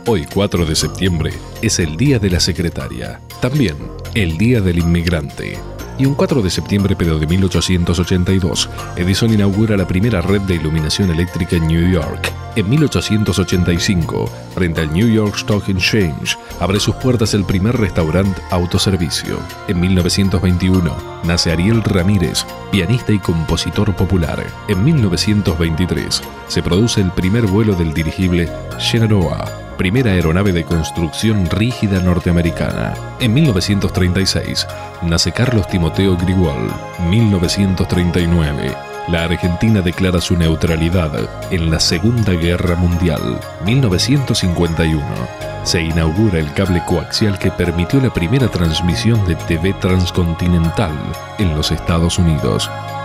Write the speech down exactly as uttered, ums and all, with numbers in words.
Hoy, cuatro de septiembre, es el Día de la Secretaria, también el Día del Inmigrante. Y un cuatro de septiembre, pero de mil ochocientos ochenta y dos, Edison inaugura la primera red de iluminación eléctrica en New York. En mil ochocientos ochenta y cinco, frente al New York Stock Exchange, abre sus puertas el primer restaurante autoservicio. En mil novecientos veintiuno, nace Ariel Ramírez, pianista y compositor popular. En mil novecientos veintitrés, se produce el primer vuelo del dirigible Shenandoah, primera aeronave de construcción rígida norteamericana. En mil novecientos treinta y seis, nace Carlos Timoteo Grigol. mil novecientos treinta y nueve, la Argentina declara su neutralidad en la Segunda Guerra Mundial. mil novecientos cincuenta y uno, se inaugura el cable coaxial que permitió la primera transmisión de T V transcontinental en los Estados Unidos.